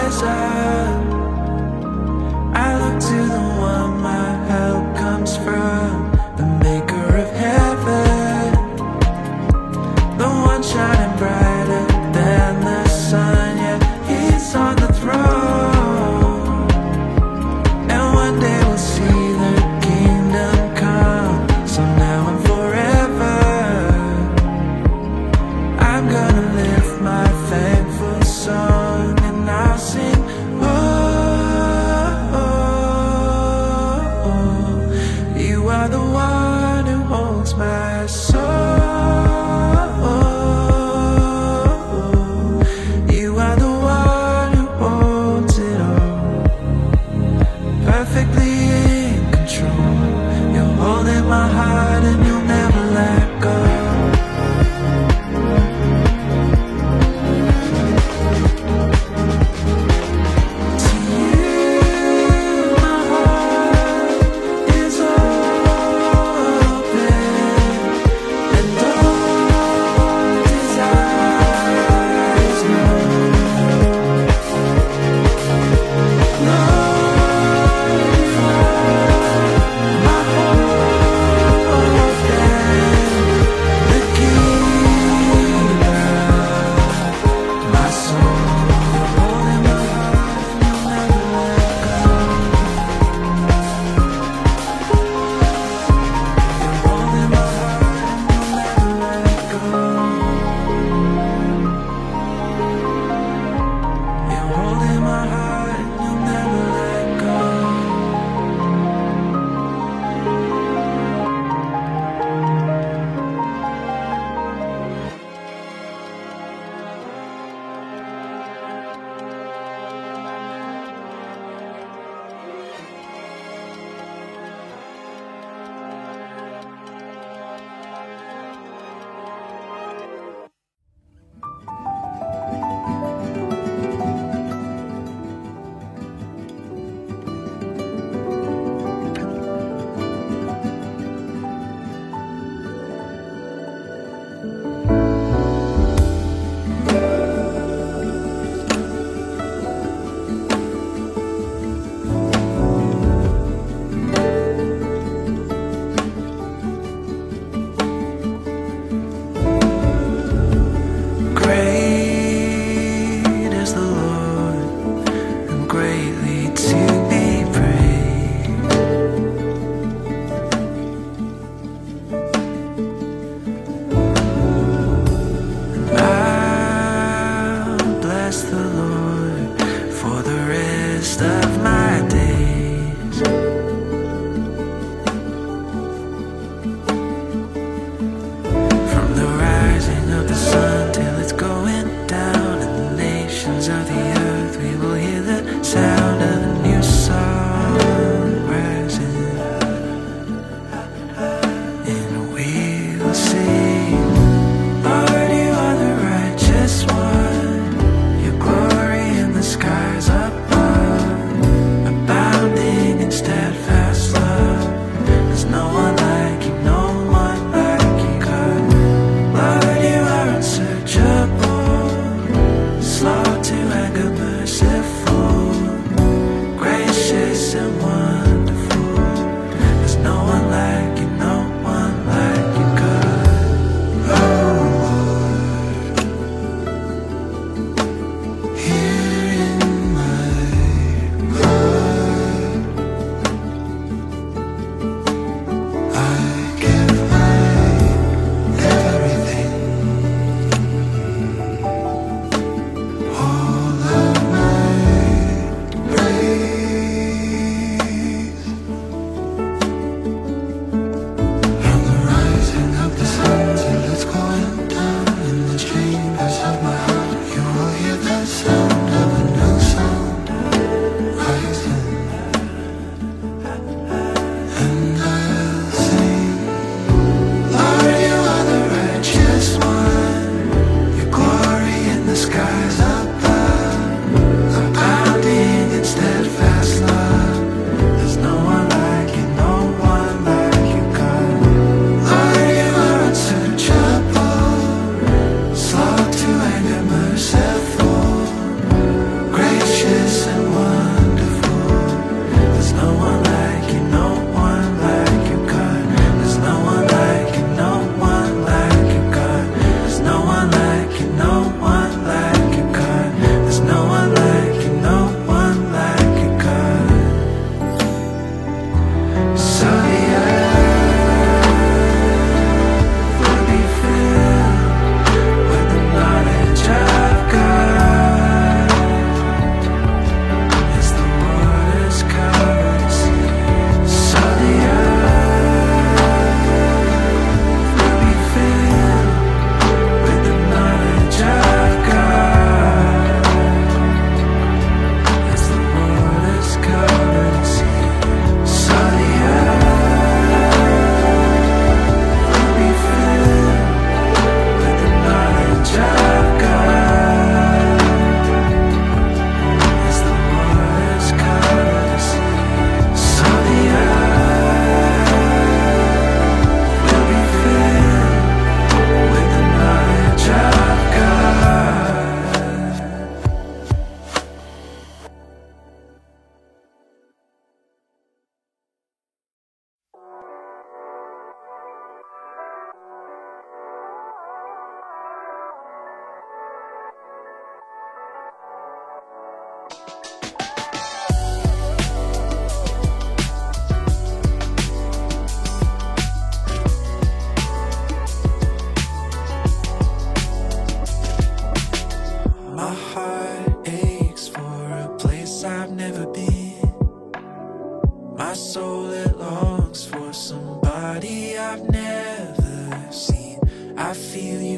rise up. I look to the one my help comes from, the maker of heaven, the one shining brighter than the sun. Yeah, he's on the throne, and one day we'll see the kingdom come. So now and forever, I'm gonna lift my thankful song, and I'll sing, oh,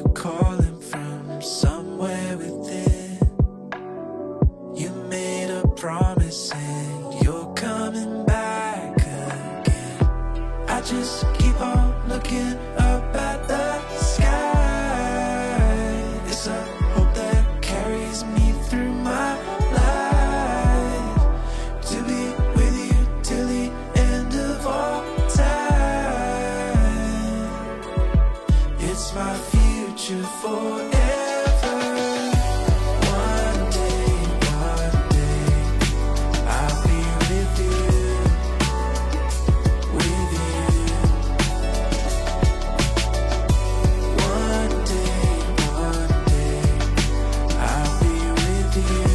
calling from somewhere within. You made a promise and you're coming back again. I just keep on looking up at the sky. It's a hope that carries me through my life, to be with you till the end of all time. It's my future forever. One day, I'll be with you, with you. One day, I'll be with you,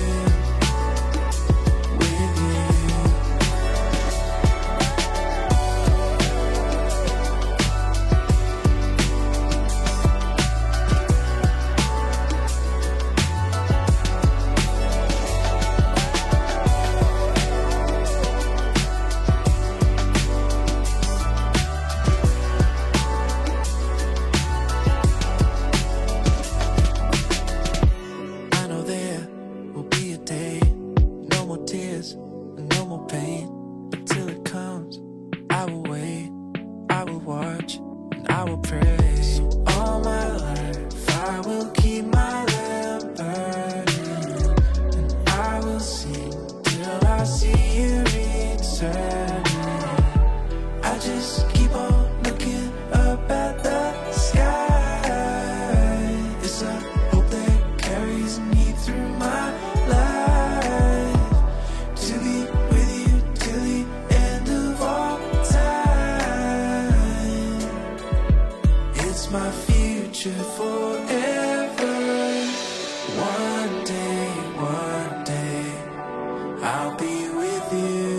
with you. I know there will be a day, no more tears and no more pain. But till it comes, I will wait, I will watch, and I will pray. So all my life I will keep my lamp burning, and I will sing till I see you returning. I just keep on looking up at the sky. It's a hope that carries me through my life, to be with you till the end of all time. It's my future forever. One day, I'll be with you,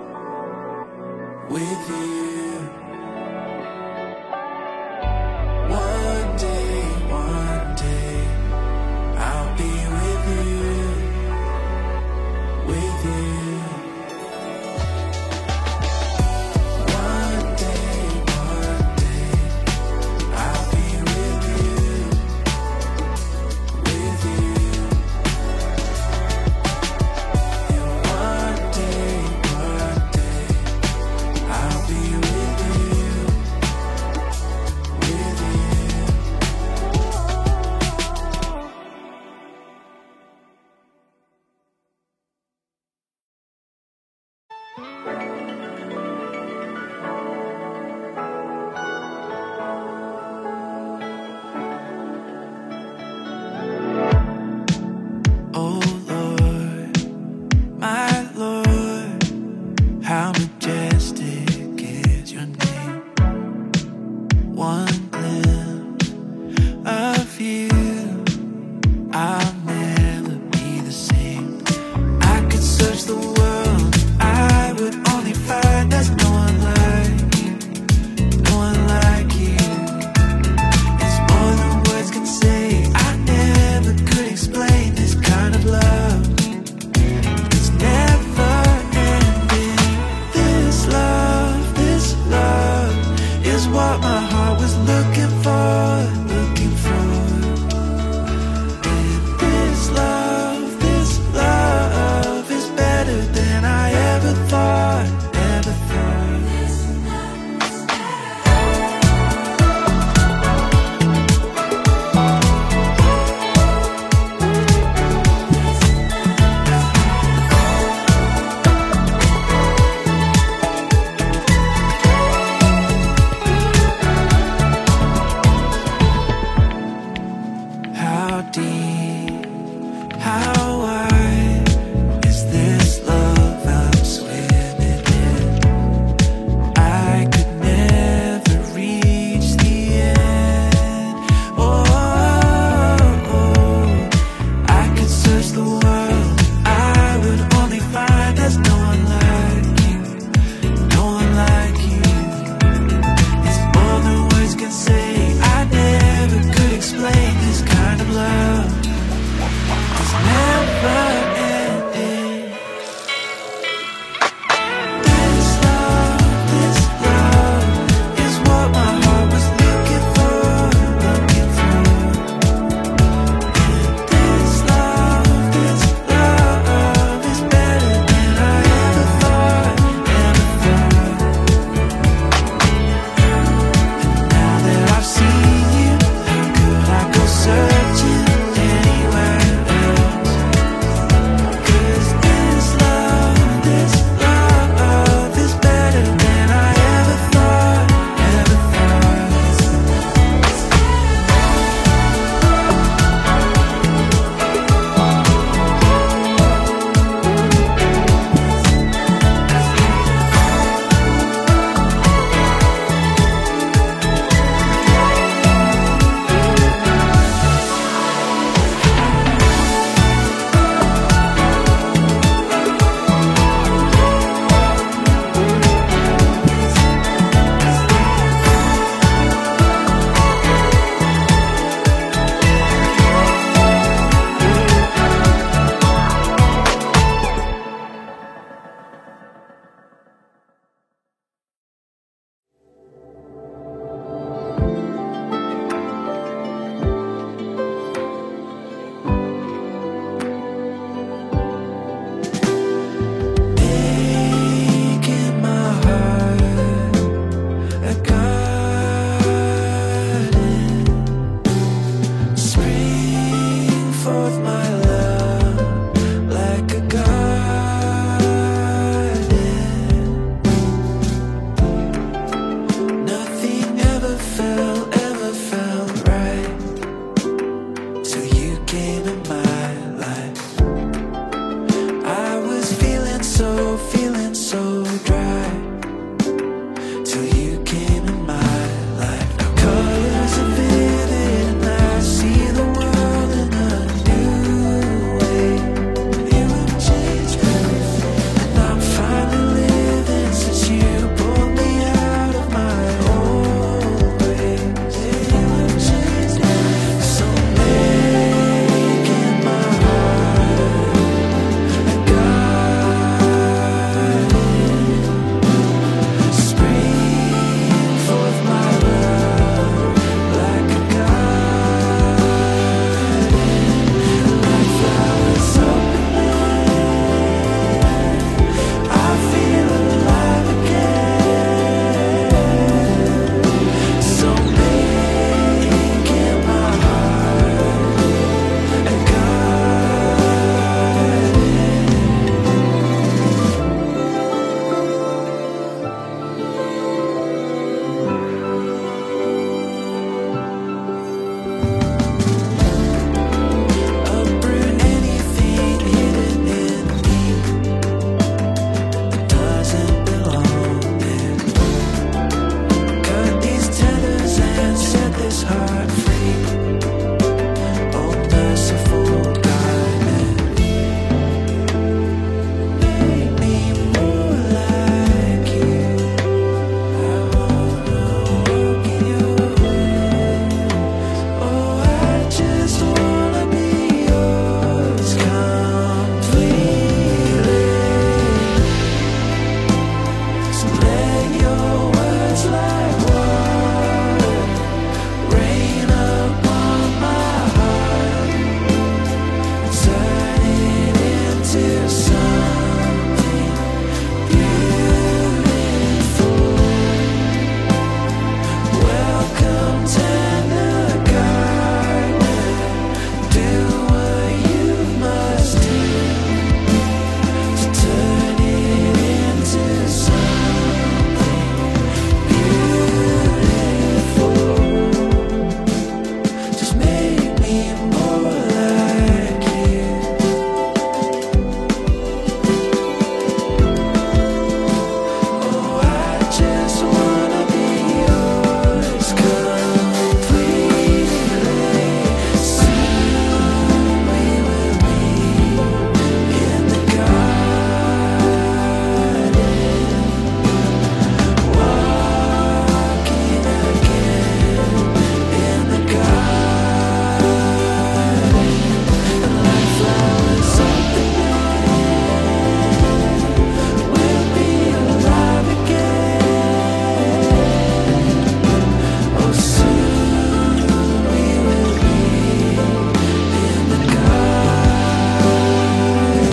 with you. One day, I'll be with you, with you. One day, I'll be with you, with you. And one day, I'll be with you, with you. Oh Lord, my Lord, how majestic is your name. One glimpse of you, I'll never be the same. I could search the world, I would only find there's no one like you, no one like you. It's more than words can say. I never could explain this kind of love. It's never ending. This love is what my heart was looking for, looking for. And this love is better than I ever thought, ever thought. How deep, how wide is this love I'm swimming in? I could never reach the end. Oh, I could search the world, I would only find there's no one like you, no one like you. It's more than words can say. I never could explain this kind of love. It's never ending. This love is what my heart was looking for, looking for. forth my love like a garden. Nothing ever felt right till you came in my life. I was feeling so dry till you came in my life. Now colors are vivid and I see the world in a new way. You have changed everything and I'm finally living since you pulled me out of my old ways. You have changed everything, so making my heart a garden. Spring forth my love like a garden, like flowers opening. I feel alive again. So making my heart a garden. Uproot anything hidden in me that doesn't belong there. Cut these tethers and set this heart free. Oh, merciful God, make me more like you. I wanna walk in your way. Oh, I just wanna be yours completely. So let your words like water rain upon my heart and turn it into something beautiful. Welcome, tender gardener. Do what you must do to turn it into something beautiful. Just make me more like you. Oh, I just wanna be yours completely. Soon we will be in the garden, walking again in the garden, and like flowers opening, we'll be alive again. Oh, soon we will be in the garden.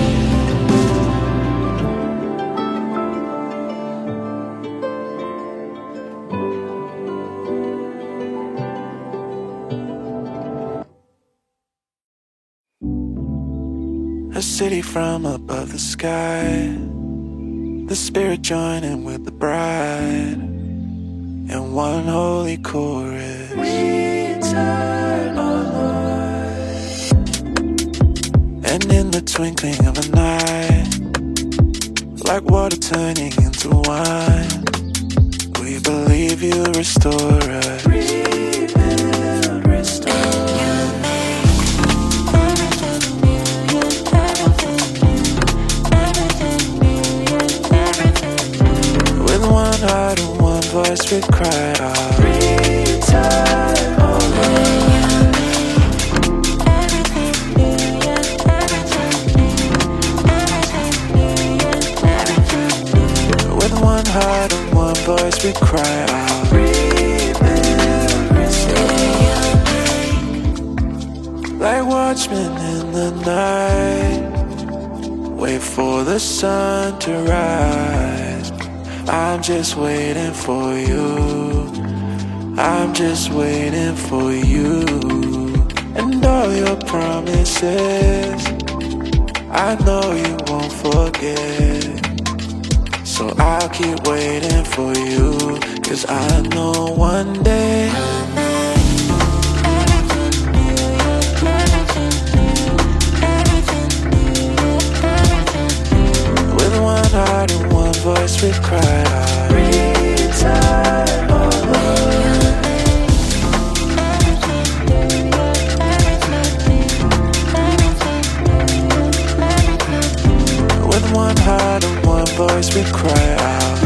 A city from above the sky, the spirit joining with the bride in one holy chorus. Return, oh Lord. And in the twinkling of an eye, like water turning into wine, we believe you restore us. Rebuild, restore. With one heart and one voice we cry out. Return, oh Lord. With one heart and one voice we cry out. Rebuild, restore. Like watchmen in the night, wait for the sun to rise. I'm just waiting for you. I'm just waiting for you. And all your promises. I know you won't forget. So I'll keep waiting for you, 'cause I know one day with one heart and one voice we cry out. Return, oh Lord. With one heart and one voice we cry out.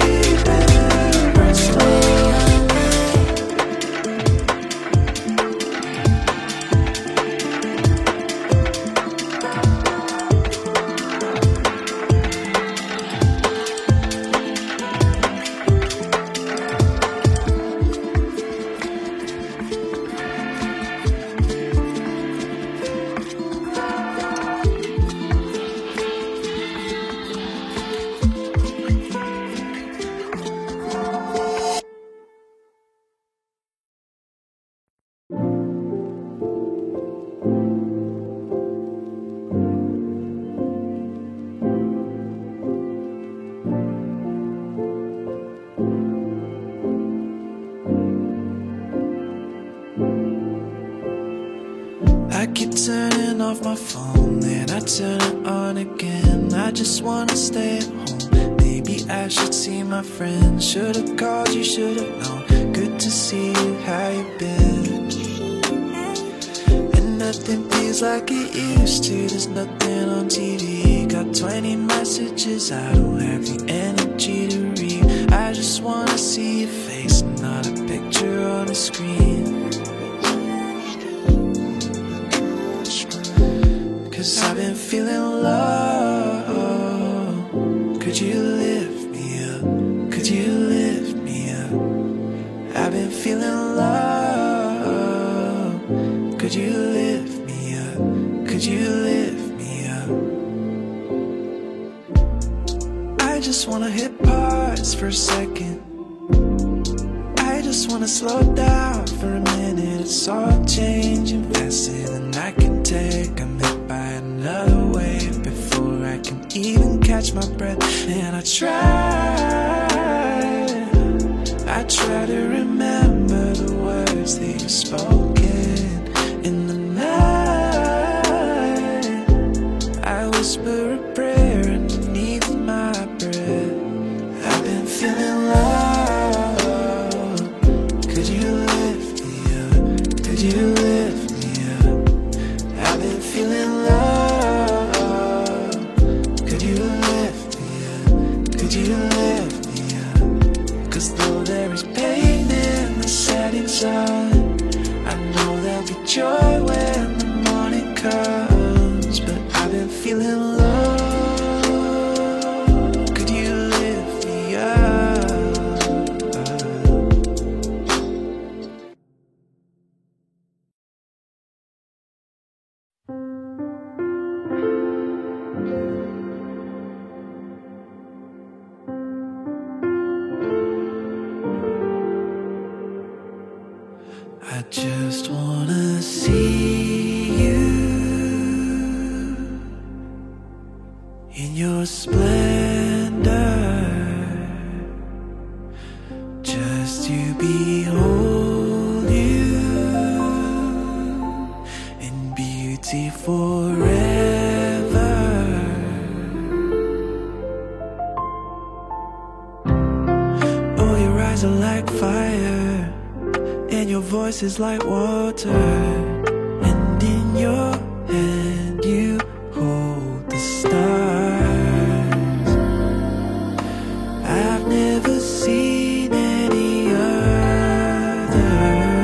I keep turning off my phone, then I turn it on again. I just wanna stay at home. Maybe I should see my friends. Should've called you, should've known. Good to see you, how you been? And nothing feels like it used to. There's nothing on TV. Got 20 messages, I don't have the energy to read. I just wanna see your face, not a picture on a screen. 'Cause I've been feeling low. Could you lift me up? Could you lift me up? I've been feeling low. Could you lift me up? Could you lift me up? I just wanna hit pause for a second. I just wanna slow down for a minute. It's all changing faster than I can take. I'm hit by another wave before I can even catch my breath. And I try to remember the words that you've spoken in the night. I whisper a prayer underneath my breath. I've been feeling low. Could you lift me up? Could you lift me up? I've been feeling low. Could you lift me up? Could you lift me up? 'Cause though there is pain in the setting sun, I know there'll be joy when the morning comes. But I've been feeling low. Could you lift me up? I just wanna see you in your splendor, just to behold you in beauty forever. Oh, your eyes are like fire, and your voice is like water, and in your hand you hold the stars. I've never seen any other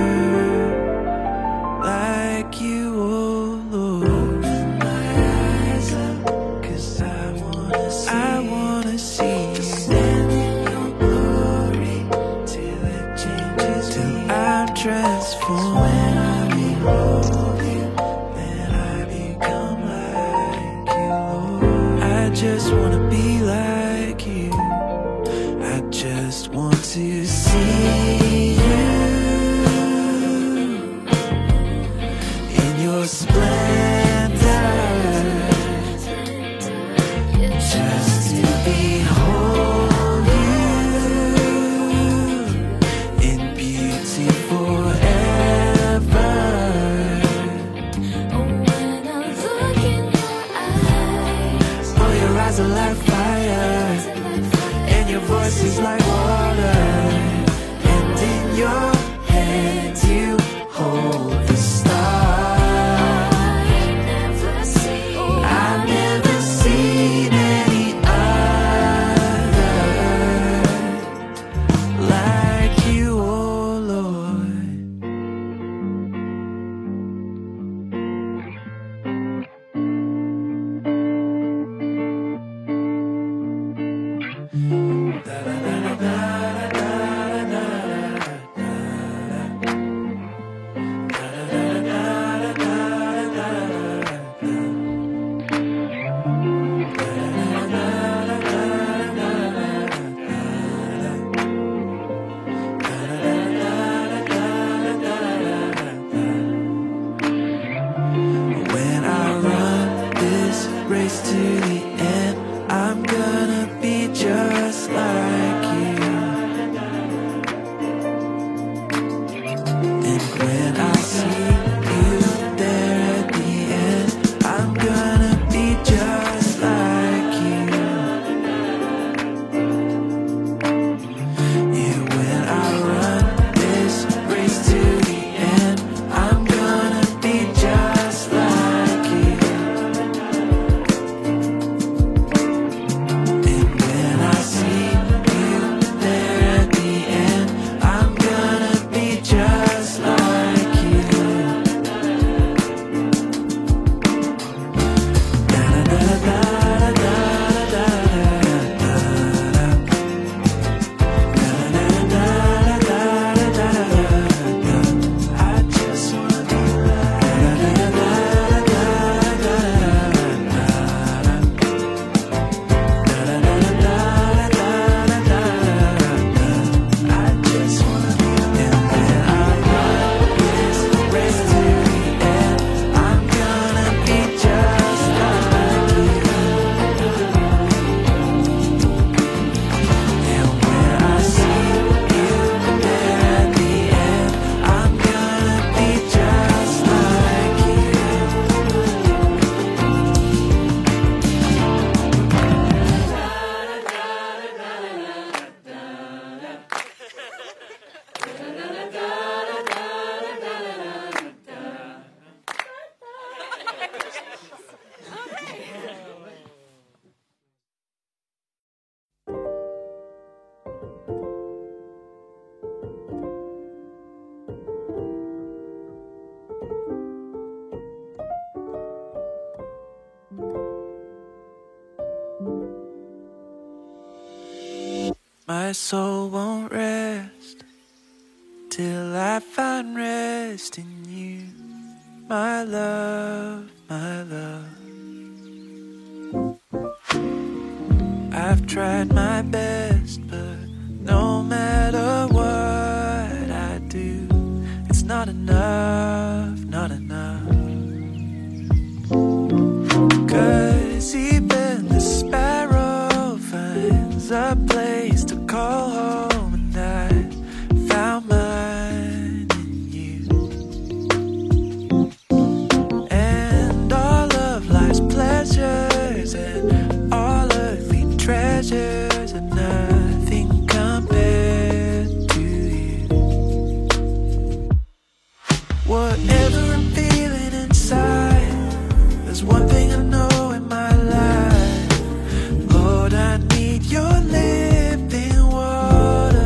like you, oh Lord. Open my eyes up, 'cause I wanna see you. Stand in your glory till it changes me. Till I'm transformed. When I behold you, then I become like you, Lord. I just wanna be like you. I just want to see you in your splendor, just to behold you in beauty forever. When I look in your eyes, Oh, your eyes are like fire, and your voice is like water, and in your hand you hold the stars. I've never seen any other like you, oh Lord. When I run this race to the end, I'm gonna be just like you. And when I see you there at the end, I'm gonna be just like you. Yeah, when I run this race to the end, I'm gonna be just like you. And when I see you there at the end, I'm gonna be just like you. I just wanna be I just wanna be. And when I run this race to the end, I'm gonna be just like you. And when I see you there at the end, I'm gonna be just like you. My soul won't rest till I find rest in you, my love, my love. I've tried my best, but no matter what I do, it's not enough, not enough. 'Cause even the sparrow finds a place to call home, and I found mine in you. And all of life's pleasures and all earthly treasures are nothing compared to you. Whatever I'm feeling inside, there's one thing I know in my life. Lord, I need your living water.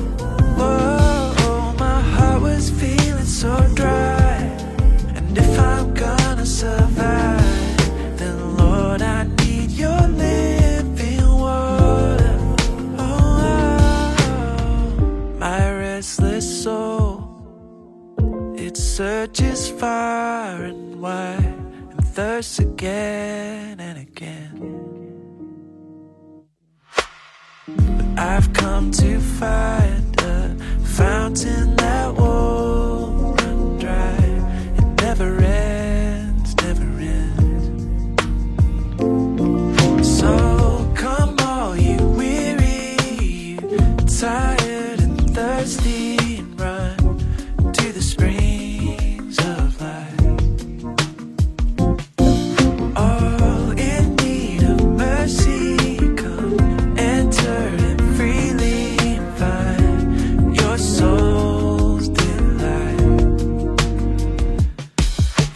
Whoa, my heart was feeling so dry, and if I'm gonna survive, then Lord, I need your living water. Oh, my restless soul, it searches far and wide and thirsts again and again. But I've come to find a fountain that won't run dry. It never ends.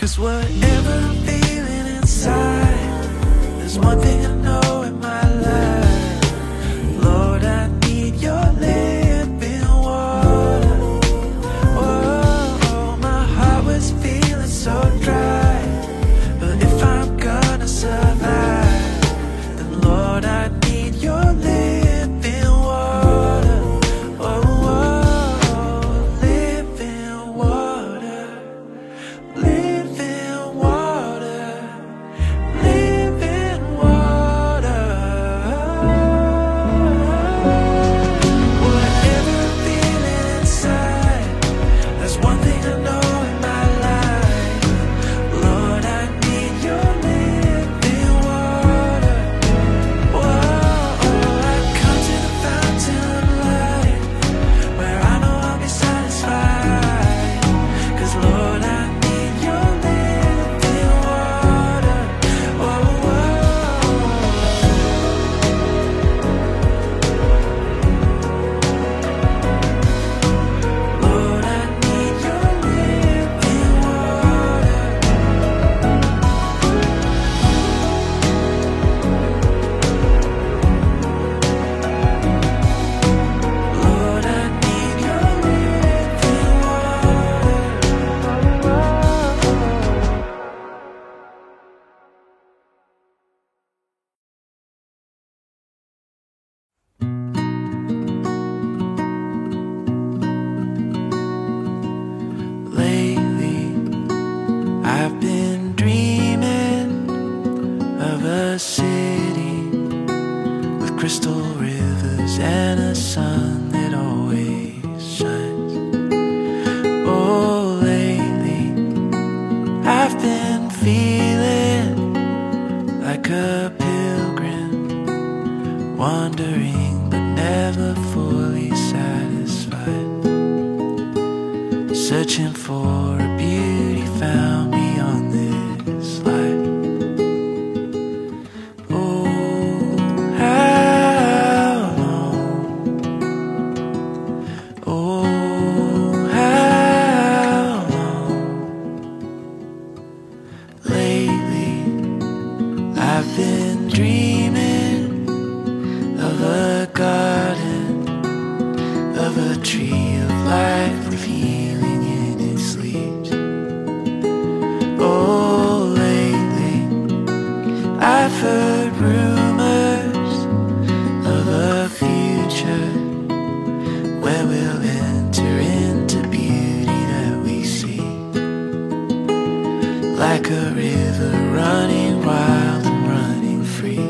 'Cause whatever I'm feeling inside, there's one thing I know in my life. Lord, I need your living water. Oh, my heart was feeling so dry, but if I'm gonna survive, then Lord, I need your living water. Oh, living water, living water, living water. Whatever I'm feeling inside, there's one thing I know in my life. Lord, I need your living water. Whoa, I come to the fountain of life, where I know I'll be satisfied. 'Cause Lord, I need your living water. Whoa, Lord, I need your living water. Lord, I need your living water. Lately, I've been dreaming of a city with crystal rivers and a sun that always shines. Oh, lately, I've been feeling like a pilgrim, wandering but never fully satisfied, searching for a beauty found beyond this life. Oh, how long? Oh, how long? Lately, I've been dreaming of a garden, of a tree of life with healing in its leaves. Oh, lately, I've heard rumors of a future where we'll enter into beauty that we see, like a river running wild and running free.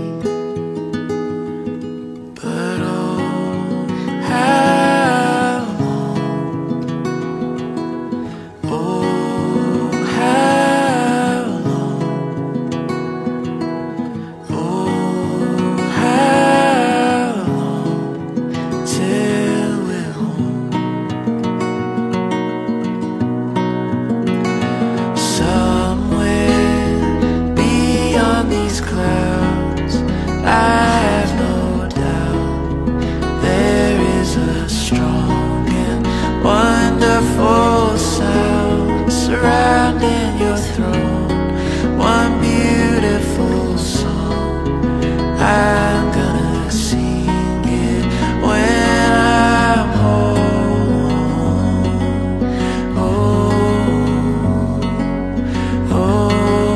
But oh, how long? Oh, how long? Oh, how long till we're home? Somewhere beyond these clouds, I have no doubt there is a strong and wonderful sound surrounding your throne. One beautiful song, I'm gonna sing it when I'm home. Oh, oh,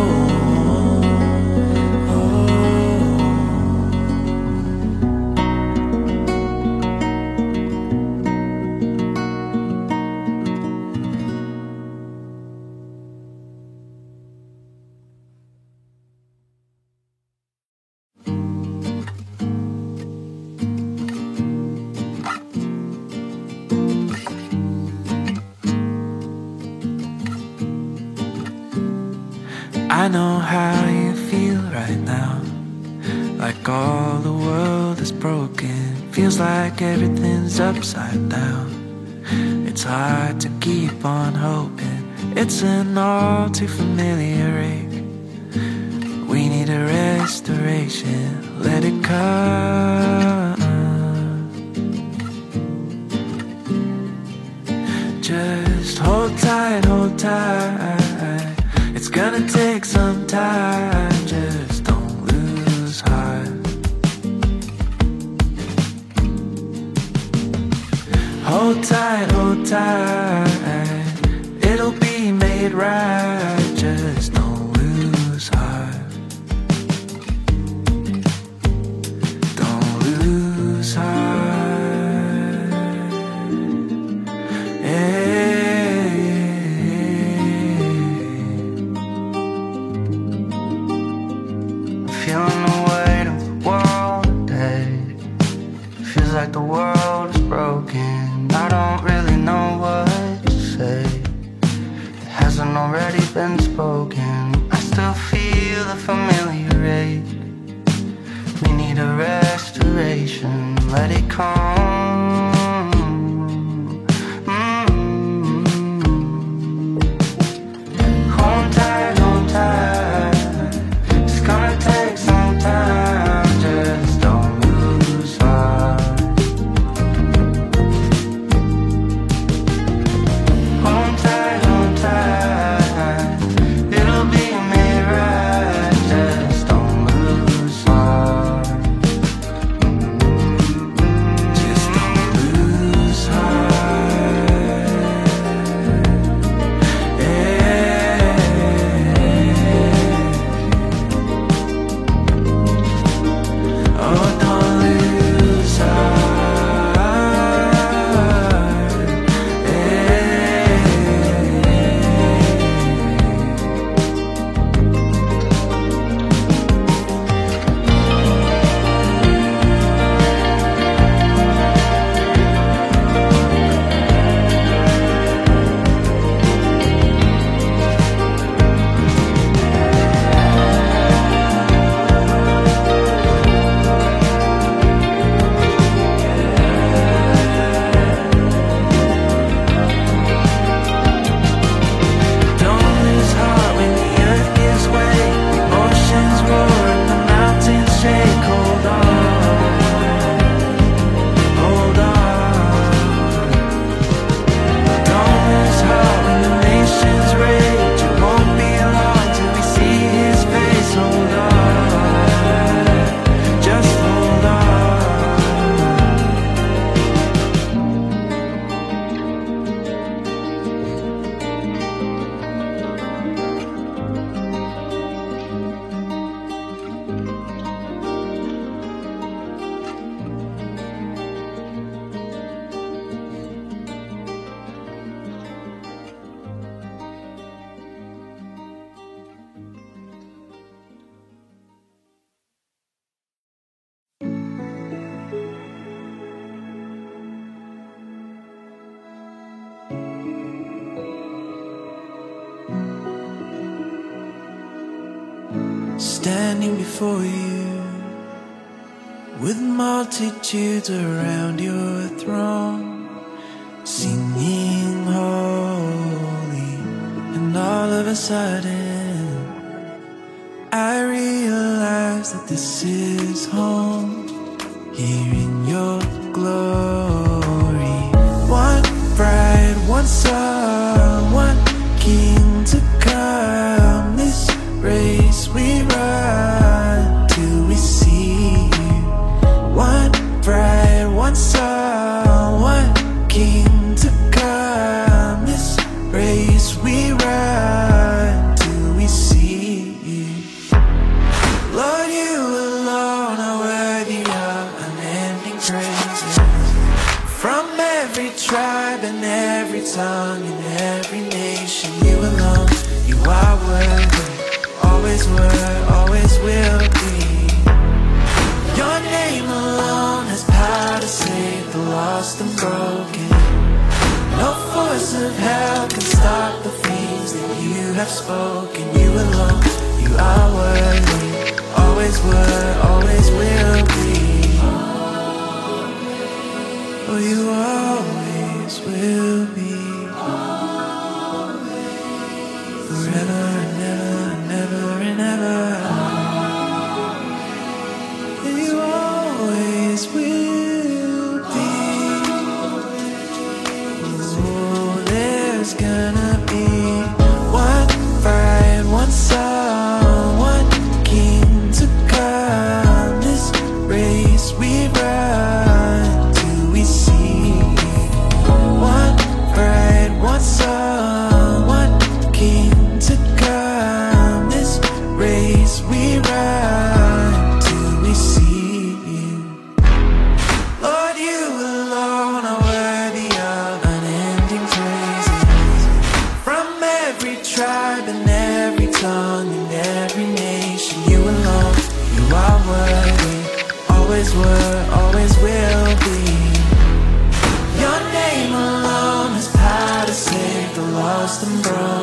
I know how you feel right now, like all the world is broken. Feels like everything's upside down. It's hard to keep on hoping. It's an all too familiar ache. We need a restoration. Let it come. Just hold tight, hold tight. It's It's gonna take some time, just don't lose heart. Hold tight, it'll be made right, just don't lose heart. Don't lose heart. Feeling the weight of the world today. Feels like the world is broken. I don't really know what to say. It hasn't already been spoken. I still feel the familiar ache. We need a restoration. Let it come. Hold tight, hold tight. It's gonna take some time. Just don't lose heart. Hold tight, hold tight. It'll be made right. Just don't lose heart. Just don't lose heart. Oh, don't lose Don't lose heart when the earth gives way, oceans roar and the mountains shake. Hold on, hold on. Don't lose heart when the nations rage. It won't be long till we see His face. Hold on, just hold on. Standing before you, with multitudes around your throne, singing holy, and all of a sudden I realize that this is home, here in your glory. One bride, one son, one king to come. This race we run till we see you. One bride, one son, one king to come. This race we run till we see you. Lord, you alone are worthy of unending praises. From every tribe and every tongue and every nation, you alone, you are worthy. Always were, always will be. Your name alone has power to save the lost and broken. No force of hell can stop the things that you have spoken. You alone, you are worthy. Always were, always will be. Oh, you always will be. Forever and ever and ever and ever. You always will be. Oh, there's gonna be one bride, one every tongue, in every nation. You alone, you are worthy. Always were, always will be. Your name alone has power to save the lost and broken.